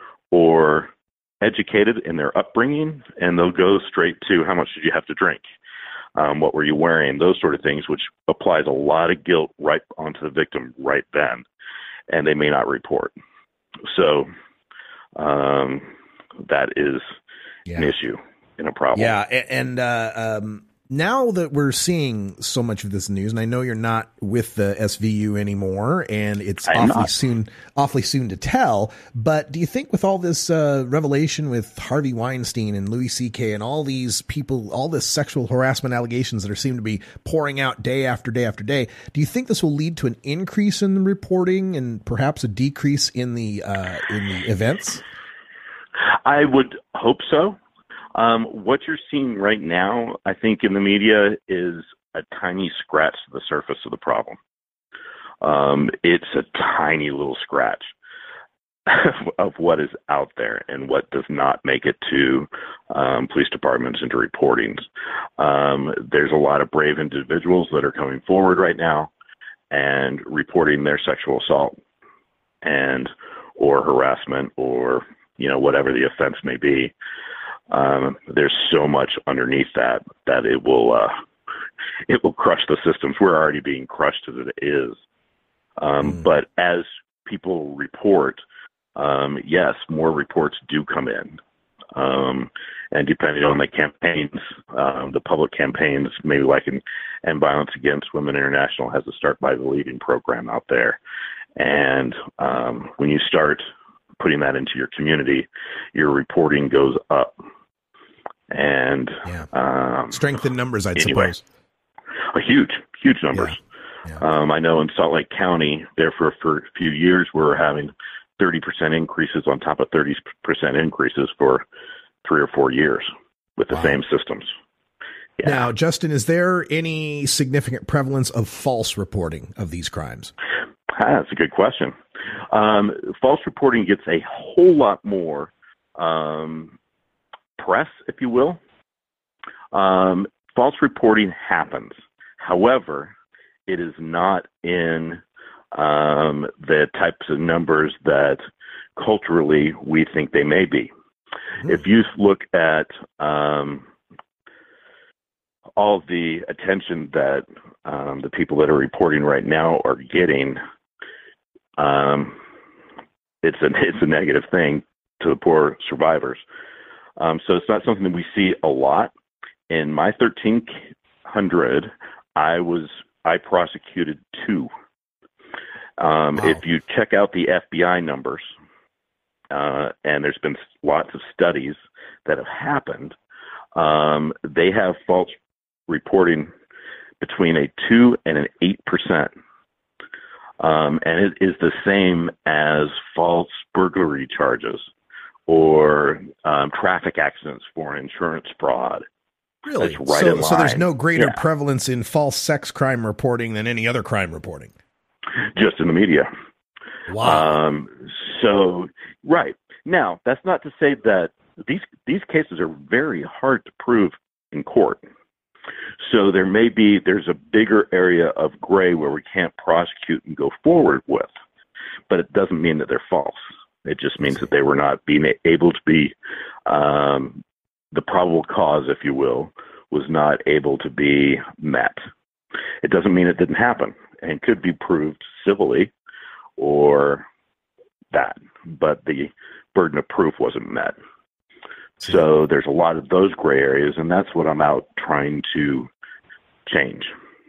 or educated in their upbringing, and they'll go straight to how much did you have to drink? Um, what were you wearing? Those sort of things, which applies a lot of guilt right onto the victim right then, and they may not report. So um, that is yeah. an issue and a problem. Yeah, and uh, um, now that we're seeing so much of this news, and I know you're not with the S V U anymore, and it's awfully not. soon, awfully soon to tell. But do you think, with all this uh, revelation with Harvey Weinstein and Louis C K and all these people, all this sexual harassment allegations that are seem to be pouring out day after day after day, do you think this will lead to an increase in the reporting and perhaps a decrease in the uh, in the events? I would hope so. Um, what you're seeing right now, I think, in the media is a tiny scratch to the surface of the problem. Um, it's a tiny little scratch of what is out there and what does not make it to um, police departments and to reportings. Um, there's a lot of brave individuals that are coming forward right now and reporting their sexual assault and or harassment or, you know, whatever the offense may be. Um, there's so much underneath that that it will uh, it will crush the systems. We're already being crushed as it is. Um, mm. But as people report, um, yes, more reports do come in. Um, and depending on the campaigns, um, the public campaigns, maybe like in End Violence Against Women International has a Start by Believing program out there. And um, when you start putting that into your community, your reporting goes up. And yeah. um, strength in numbers, I'd anyway. suppose. A huge, huge numbers. Yeah. Yeah. Um, I know in Salt Lake County, there for, for a few years, we were having thirty percent increases on top of thirty percent increases for three or four years with the wow. same systems. Yeah. Now, Justin, is there any significant prevalence of false reporting of these crimes? Ah, that's a good question. Um, false reporting gets a whole lot more um, press, if you will. Um, false reporting happens. However, it is not in um, the types of numbers that culturally we think they may be. Mm-hmm. If you look at um, all the attention that um, the people that are reporting right now are getting, um, it's a it's a negative thing to the poor survivors. Um, so it's not something that we see a lot. In my thirteen hundred, I was I prosecuted two. Um, wow. If you check out the F B I numbers, uh, and there's been lots of studies that have happened, um, they have false reporting between a two and an eight percent. Um, and it is the same as false burglary charges or um, traffic accidents for insurance fraud. Really? That's right so, in line. So there's no greater yeah. prevalence in false sex crime reporting than any other crime reporting? Just in the media. Wow. Um, so, right. Now, that's not to say that these these cases are very hard to prove in court. So there may be, there's a bigger area of gray where we can't prosecute and go forward with, but it doesn't mean that they're false. It just means that they were not being able to be, um, the probable cause, if you will, was not able to be met. It doesn't mean it didn't happen and could be proved civilly or that, but the burden of proof wasn't met. So there's a lot of those gray areas, and that's what I'm out trying to change.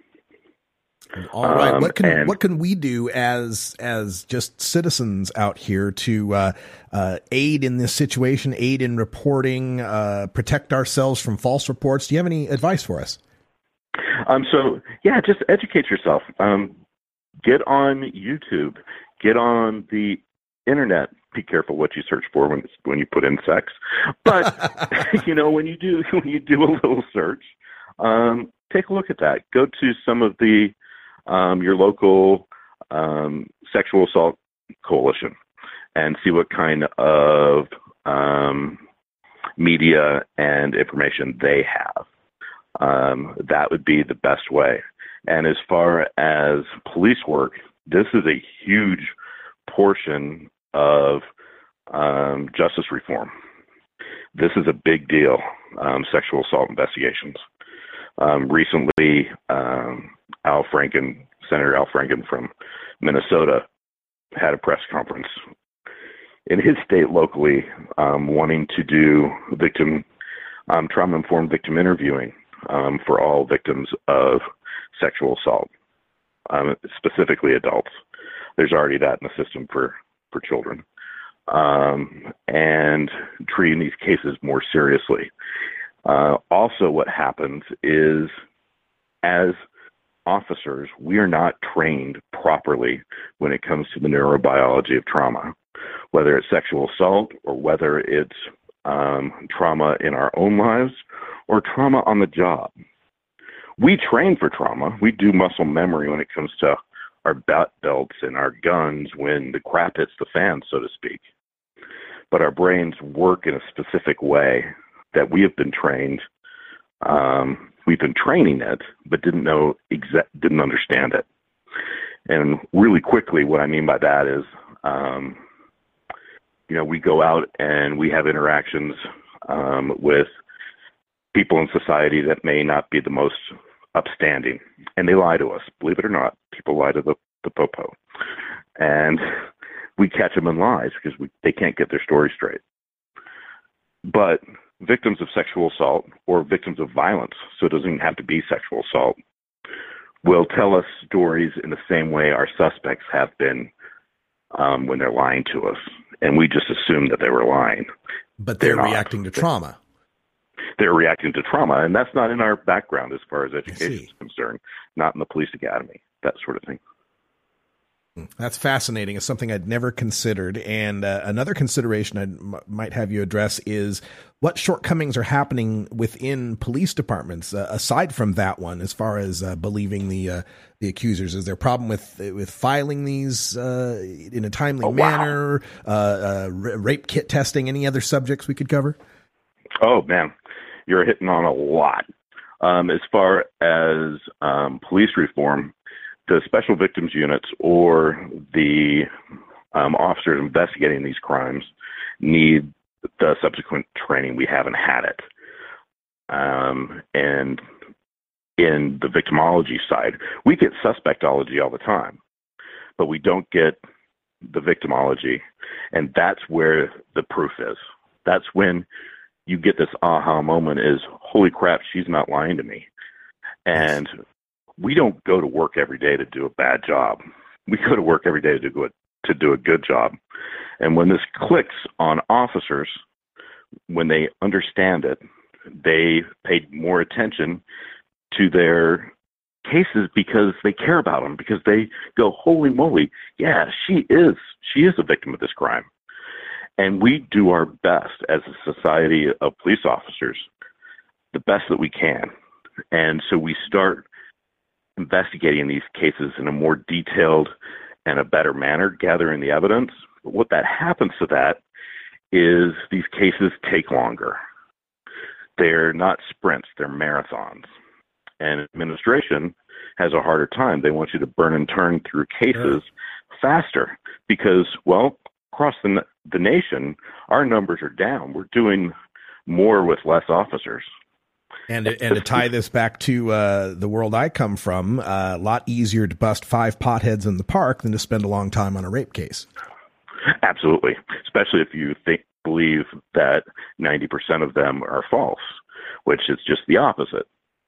All right, um, what can and, what can we do as as just citizens out here to uh, uh, aid in this situation, aid in reporting, uh, protect ourselves from false reports? Do you have any advice for us? Um, so yeah, just educate yourself. Um, get on YouTube. Get on the internet. Be careful what you search for when when you put in sex. But you know, when you do when you do a little search, um, take a look at that. Go to some of the um, your local um, sexual assault coalition and see what kind of um, media and information they have. Um, that would be the best way. And as far as police work, this is a huge portion of um, justice reform. This is a big deal, um, sexual assault investigations. Um, recently, um, Al Franken, Senator Al Franken from Minnesota, had a press conference in his state locally um, wanting to do victim um, trauma-informed victim interviewing um, for all victims of sexual assault, um, specifically adults. There's already that in the system for for children, um, and treating these cases more seriously. Uh, also, what happens is, as officers, we are not trained properly when it comes to the neurobiology of trauma, whether it's sexual assault or whether it's um, trauma in our own lives or trauma on the job. We train for trauma. We do muscle memory when it comes to our belt belts and our guns when the crap hits the fan, so to speak. But our brains work in a specific way that we have been trained. Um, we've been training it, but didn't know exa- didn't understand it. And really quickly, what I mean by that is, um, you know, we go out and we have interactions um, with people in society that may not be the most upstanding, and they lie to us. Believe it or not, people lie to the, the popo, and we catch them in lies because we, they can't get their story straight. But victims of sexual assault or victims of violence, so it doesn't even have to be sexual assault, will tell us stories in the same way our suspects have been um, when they're lying to us, and we just assume that they were lying. But they're, they're reacting to trauma. they're reacting to trauma, and that's not in our background as far as education is concerned, not in the police academy, that sort of thing. That's fascinating. It's something I'd never considered. And uh, another consideration I m- might have you address is what shortcomings are happening within police departments, uh, aside from that one, as far as uh, believing the uh, the accusers. Is there a problem with with filing these uh, in a timely oh, manner, wow. uh, uh, rape kit testing, any other subjects we could cover? Oh, man, you're hitting on a lot. Um, as far as um, police reform, the special victims units or the um, officers investigating these crimes need the subsequent training. We haven't had it. Um, and in the victimology side, we get suspectology all the time, but we don't get the victimology. And that's where the proof is. That's when you get this aha moment is, holy crap, she's not lying to me. And we don't go to work every day to do a bad job. We go to work every day to do a, to do a good job. And when this clicks on officers, when they understand it, they pay more attention to their cases because they care about them, because they go, holy moly, yeah, she is, she is a victim of this crime. And we do our best as a society of police officers, the best that we can. And so we start investigating these cases in a more detailed and a better manner, gathering the evidence. But what that happens to that is these cases take longer. They're not sprints, they're marathons. And administration has a harder time. They want you to burn and turn through cases yeah. faster because, well, across the, the nation, our numbers are down. We're doing more with less officers. And to, and to tie this back to uh, the world I come from, uh, a lot easier to bust five potheads in the park than to spend a long time on a rape case. Absolutely, especially if you think believe that ninety percent of them are false, which is just the opposite.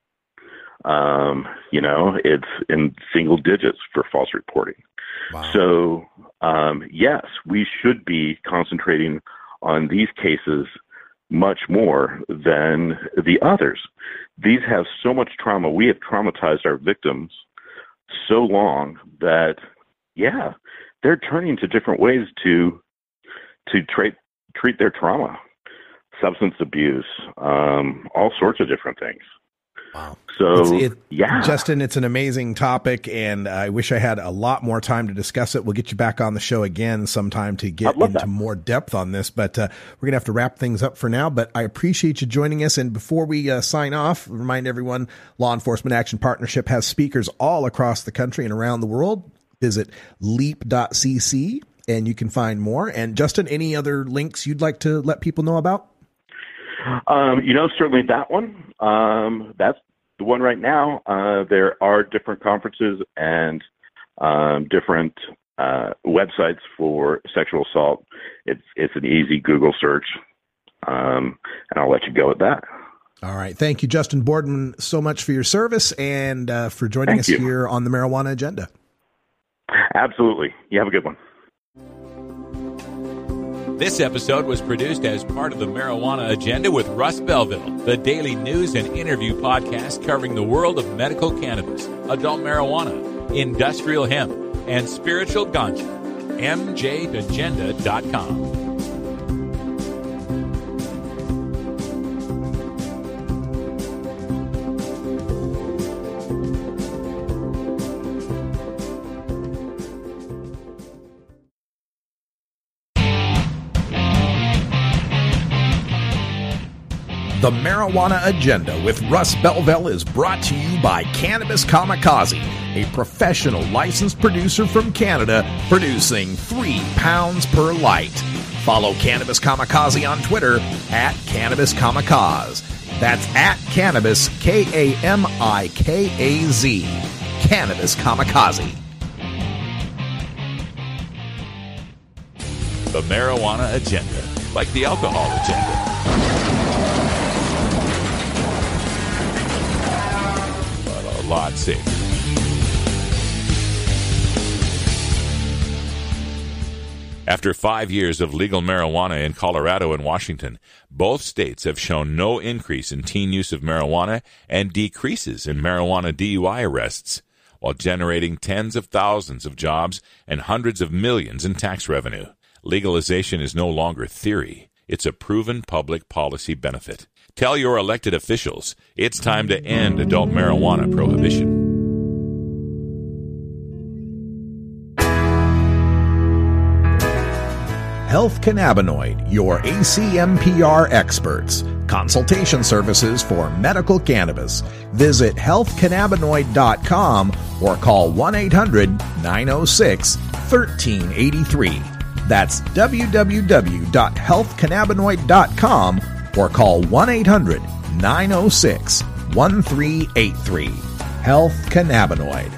Um, you know, it's in single digits for false reporting. Wow. So, um, yes, we should be concentrating on these cases much more than the others. These have so much trauma. We have traumatized our victims so long that, yeah, they're turning to different ways to to treat treat their trauma, substance abuse, um, all sorts of different things. Wow. So, it's, it, yeah. Justin, it's an amazing topic, and I wish I had a lot more time to discuss it. We'll get you back on the show again sometime to get into that. more depth on this, but uh, we're going to have to wrap things up for now. But I appreciate you joining us, and before we uh, sign off, remind everyone, Law Enforcement Action Partnership has speakers all across the country and around the world. Visit leap dot c c, and you can find more. And Justin, any other links you'd like to let people know about? Um, you know, certainly that one. Um, that's the one right now. Uh, there are different conferences and um, different uh, websites for sexual assault. It's it's an easy Google search, um, and I'll let you go with that. All right. Thank you, Justin Boardman, so much for your service and uh, for joining Thank us you. here on the Marijuana Agenda. Absolutely. You have a good one. This episode was produced as part of the Marijuana Agenda with Russ Belville, the daily news and interview podcast covering the world of medical cannabis, adult marijuana, industrial hemp, and spiritual ganja. m j agenda dot com. The Marijuana Agenda with Russ Belville is brought to you by Cannabis Kamikaze, a professional licensed producer from Canada producing three pounds per light. Follow Cannabis Kamikaze on Twitter at Cannabis Kamikaze. That's at Cannabis, K A M I K A Z. Cannabis Kamikaze. The Marijuana Agenda, like the alcohol agenda. A lot safer. After five years of legal marijuana in Colorado and Washington, both states have shown no increase in teen use of marijuana and decreases in marijuana D U I arrests, while generating tens of thousands of jobs and hundreds of millions in tax revenue. Legalization is no longer theory. It's a proven public policy benefit. Tell your elected officials it's time to end adult marijuana prohibition. Health Cannabinoid, your A C M P R experts. Consultation services for medical cannabis. Visit health cannabinoid dot com or call one eight hundred nine oh six one three eight three. That's w w w dot health cannabinoid dot com or call one eight hundred nine oh six one three eight three. Health Cannabinoid.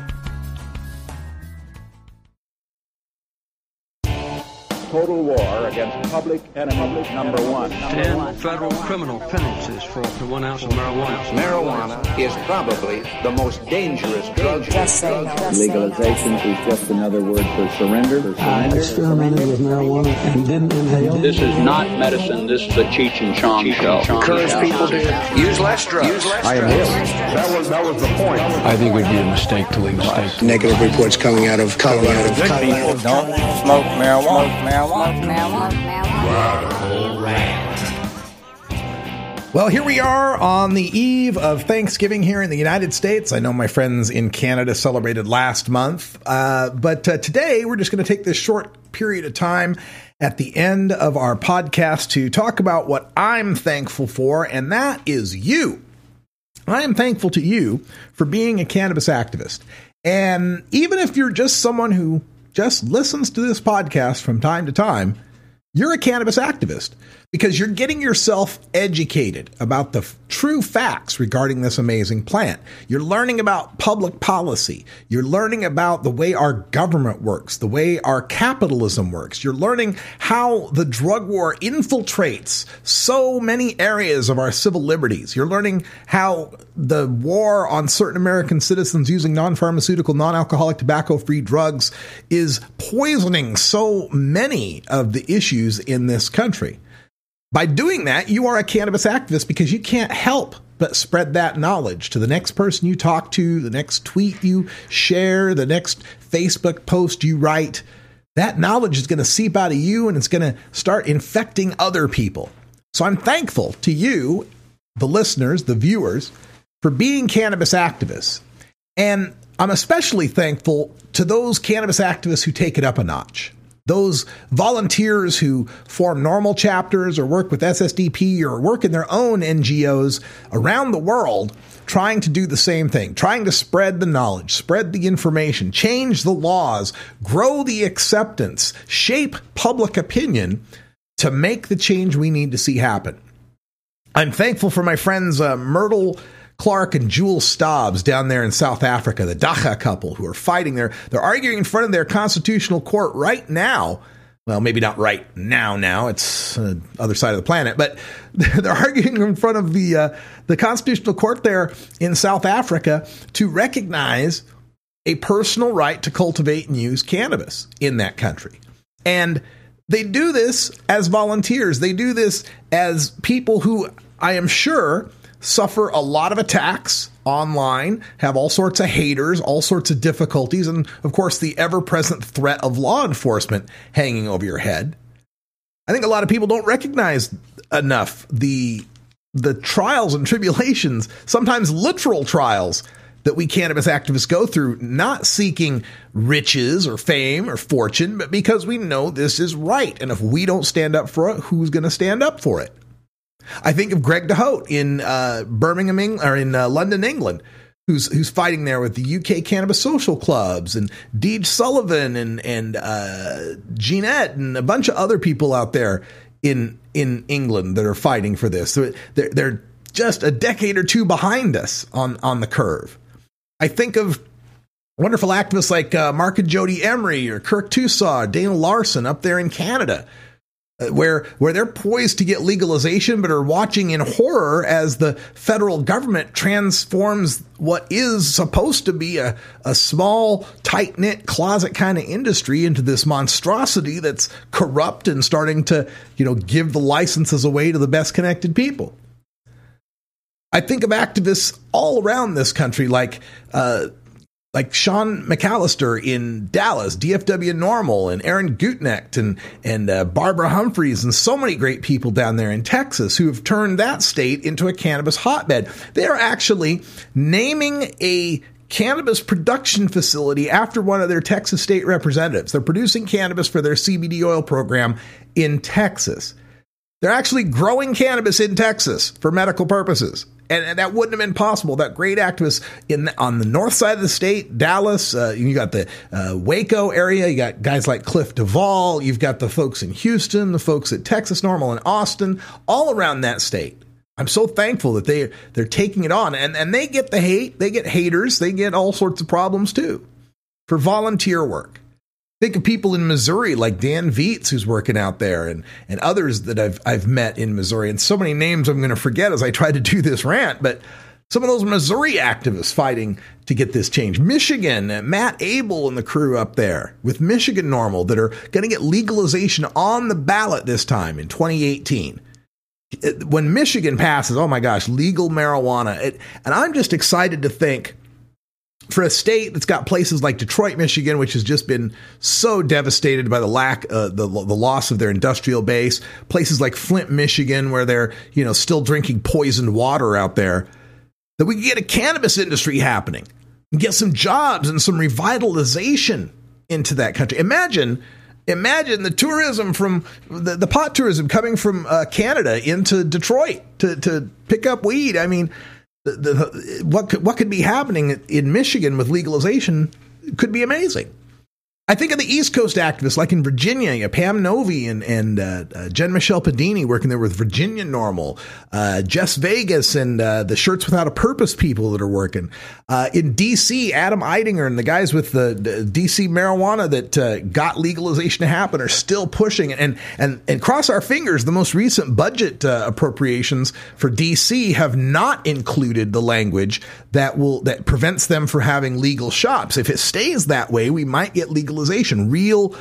Total war against public enemy number one. Ten federal criminal penalties for up to one ounce of marijuana. Marijuana is probably the most dangerous drug. Just say no. Legalization is just another word for surrender. For surrender. I experimented with marijuana and didn't inhale. This is not medicine. This is a Cheech and Chong show. Encourage people to use less drugs. Use less I am drugs. That was that was the point. I think it would be a mistake to legalize. Negative reports coming out of Colorado. People don't smoke marijuana. marijuana. Well, here we are on the eve of Thanksgiving here in the United States. I know my friends in Canada celebrated last month, uh, but uh, today we're just going to take this short period of time at the end of our podcast to talk about what I'm thankful for, and that is you. I am thankful to you for being a cannabis activist. And even if you're just someone who just listens to this podcast from time to time, you're a cannabis activist because you're getting yourself educated about the f- true facts regarding this amazing plant. You're learning about public policy. You're learning about the way our government works, the way our capitalism works. You're learning how the drug war infiltrates so many areas of our civil liberties. You're learning how the war on certain American citizens using non-pharmaceutical, non-alcoholic, tobacco-free drugs is poisoning so many of the issues in this country. By doing that, you are a cannabis activist because you can't help but spread that knowledge to the next person you talk to, the next tweet you share, the next Facebook post you write. That knowledge is going to seep out of you and it's going to start infecting other people. So I'm thankful to you, the listeners, the viewers, for being cannabis activists. And I'm especially thankful to those cannabis activists who take it up a notch. Those volunteers who form normal chapters or work with S S D P or work in their own N G Os around the world trying to do the same thing, trying to spread the knowledge, spread the information, change the laws, grow the acceptance, shape public opinion to make the change we need to see happen. I'm thankful for my friends uh, Myrtle Clark and Jules Stobbs down there in South Africa, the Dacha couple who are fighting there. They're arguing in front of their constitutional court right now. Well, maybe not right now, now. It's uh, other side of the planet. But they're arguing in front of the uh, the constitutional court there in South Africa to recognize a personal right to cultivate and use cannabis in that country. And they do this as volunteers. They do this as people who I am sure suffer a lot of attacks online, have all sorts of haters, all sorts of difficulties, and of course the ever-present threat of law enforcement hanging over your head. I think a lot of people don't recognize enough the the trials and tribulations, sometimes literal trials, that we cannabis activists go through, not seeking riches or fame or fortune, but because we know this is right. And if we don't stand up for it, who's going to stand up for it? I think of Greg DeHote in uh, Birmingham, England, or in uh, London, England, who's who's fighting there with the U K Cannabis Social Clubs, and Deej Sullivan and and uh, Jeanette and a bunch of other people out there in in England that are fighting for this. So they're they're just a decade or two behind us on on the curve. I think of wonderful activists like uh, Mark and Jody Emery or Kirk Tusaw, Dana Larson up there in Canada. where where they're poised to get legalization, but are watching in horror as the federal government transforms what is supposed to be a, a small, tight-knit closet kind of industry into this monstrosity that's corrupt and starting to, you know, give the licenses away to the best connected people. I think of activists all around this country, like uh, like Sean McAllister in Dallas, D F W Normal, and Aaron Gutknecht, and and uh, Barbara Humphreys, and so many great people down there in Texas who have turned that state into a cannabis hotbed. They are actually naming a cannabis production facility after one of their Texas state representatives. They're producing cannabis for their C B D oil program in Texas. They're actually growing cannabis in Texas for medical purposes. And, and that wouldn't have been possible. That great activists in on the north side of the state, Dallas, uh, you got the uh, Waco area, you got guys like Cliff Duvall, you've got the folks in Houston, the folks at Texas Normal and Austin, all around that state. I'm so thankful that they, they're taking it on. And, and they get the hate, they get haters, they get all sorts of problems too for volunteer work. Think of people in Missouri like Dan Vietz, who's working out there, and, and others that I've I've met in Missouri. And so many names I'm going to forget as I try to do this rant, but some of those Missouri activists fighting to get this change. Michigan, Matt Abel and the crew up there with Michigan Normal that are going to get legalization on the ballot this time in twenty eighteen. When Michigan passes, oh my gosh, legal marijuana. It, and I'm just excited to think, for a state that's got places like Detroit, Michigan, which has just been so devastated by the lack, uh, the the loss of their industrial base, places like Flint, Michigan, where they're, you know, still drinking poisoned water out there, that we can get a cannabis industry happening and get some jobs and some revitalization into that country. Imagine, imagine the tourism from the, the pot tourism coming from uh, Canada into Detroit to, to pick up weed. I mean, The, the, what could, what could be happening in Michigan with legalization could be amazing. I think of the East Coast activists like in Virginia, you know, Pam Novi and, and uh, uh, Jen Michelle Padini working there with Virginia Normal, uh, Jess Vegas and uh, the Shirts Without a Purpose people that are working. Uh, in D C, Adam Eidinger and the guys with the, the D C marijuana that uh, got legalization to happen are still pushing. And, and, and cross our fingers, the most recent budget uh, appropriations for D C have not included the language that will that prevents them from having legal shops. If it stays that way, we might get legalization, real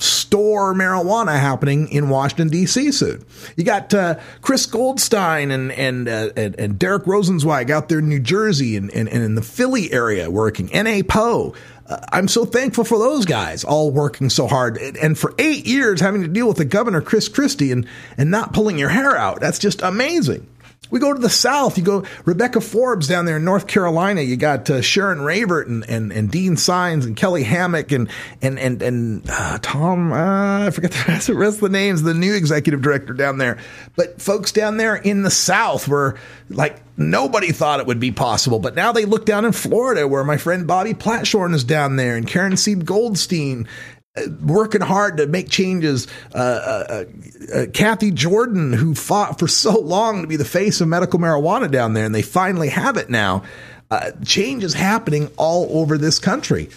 store marijuana happening in Washington, D C soon. You got uh, Chris Goldstein and and, uh, and and Derek Rosenzweig out there in New Jersey and, and, and in the Philly area working. N A P O. Uh, I'm so thankful for those guys all working so hard. And, and for eight years having to deal with the governor, Chris Christie, and, and not pulling your hair out. That's just amazing. We go to the South. You go Rebecca Forbes down there in North Carolina. You got uh, Sharon Ravert and, and, and Dean Sines and Kelly Hammock and and and and uh, Tom. Uh, I forget the rest, the rest of the names. The new executive director down there. But folks down there in the South were like nobody thought it would be possible. But now they look down in Florida, where my friend Bobby Platshorn is down there, and Karen Sieb Goldstein, working hard to make changes. Uh, uh, uh, Kathy Jordan, who fought for so long to be the face of medical marijuana down there, and they finally have it now. Uh, change is happening all over this country.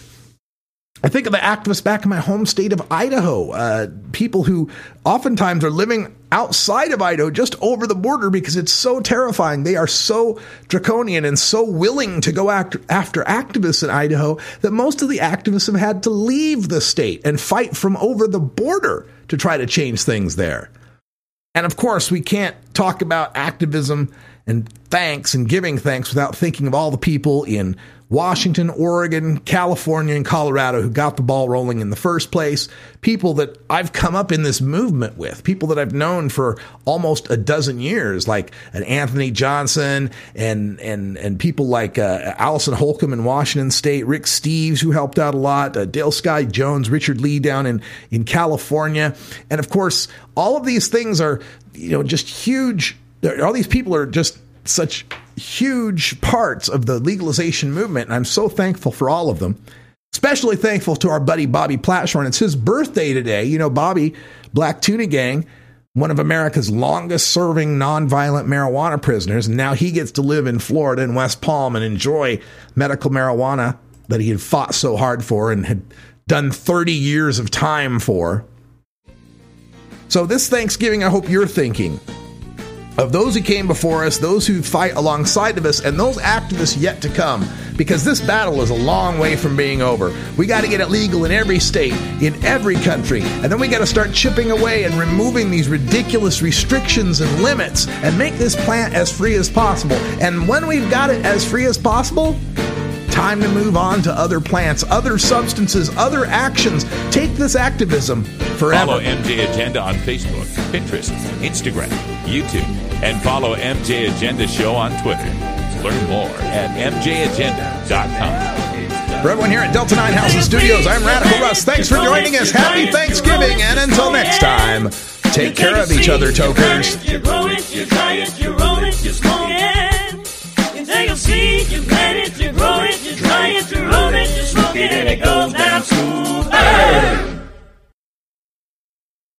I think of the activists back in my home state of Idaho, uh, people who oftentimes are living outside of Idaho, just over the border, because it's so terrifying. They are so draconian and so willing to go act- after activists in Idaho that most of the activists have had to leave the state and fight from over the border to try to change things there. And of course, we can't talk about activism and thanks and giving thanks without thinking of all the people in Washington, Oregon, California, and Colorado who got the ball rolling in the first place. People that I've come up in this movement with, people that I've known for almost a dozen years, like an Anthony Johnson and and and people like uh, Allison Holcomb in Washington State, Rick Steves, who helped out a lot, uh, Dale Sky Jones, Richard Lee down in, in California. And of course, all of these things are, you know, just huge. All these people are just such huge parts of the legalization movement, and I'm so thankful for all of them. Especially thankful to our buddy Bobby Platshorn. It's his birthday today. You know, Bobby, Black Tuna Gang, one of America's longest-serving nonviolent marijuana prisoners, and now he gets to live in Florida in West Palm and enjoy medical marijuana that he had fought so hard for and had done thirty years of time for. So this Thanksgiving, I hope you're thinking of those who came before us, those who fight alongside of us, and those activists yet to come, because this battle is a long way from being over. We got to get it legal in every state, in every country, and then we got to start chipping away and removing these ridiculous restrictions and limits and make this plant as free as possible. And when we've got it as free as possible, time to move on to other plants, other substances, other actions. Take this activism forever. Follow M J Agenda on Facebook, Pinterest, Instagram, YouTube, and follow M J Agenda Show on Twitter. Learn more at m j agenda dot com. For everyone here at Delta nine House and Studios, I'm Radical Russ. Thanks for joining us. Happy Thanksgiving, and until next time, take care of each other, tokers. You grow it, you dry it, you roll it, you smoke it. You take a seed, you plant it, you grow it, you dry it, you roll it, you smoke it, and it goes down smooth.